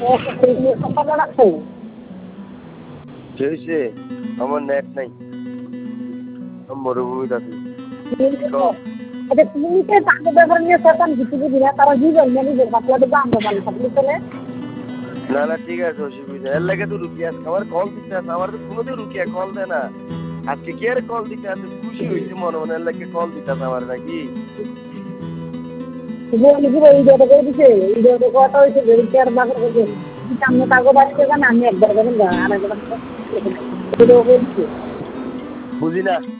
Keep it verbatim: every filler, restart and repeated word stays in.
সম্পর্ক রাখছো হয়েছে আমার নেট নাই মরুভূমি আছি আচ্ছা তুমি তো তাকে ব্যাপার নিয়ে সরকার কিছু বুঝি না তারা কি বলবে নিজের বাচ্চা তো আমরা ভালো থাকলে চলে না না ঠিক আছে অসুবিধা এর লাগে তো রুকি আজকে আমার কল দিতে আছে আমার তো কোনোদিন রুকিয়া কল দেয় না আজকে কে আর কল দিতে আছে খুশি হয়েছে মনে মনে এর লাগে কল দিতে আছে আমার নাকি ভিডিওটা করে দিছে ভিডিওটা কথা হয়েছে কেয়ার বাগর করছে সামনে কাগজ বাড়ছে না আমি একবার করেন আর একবার বুঝি না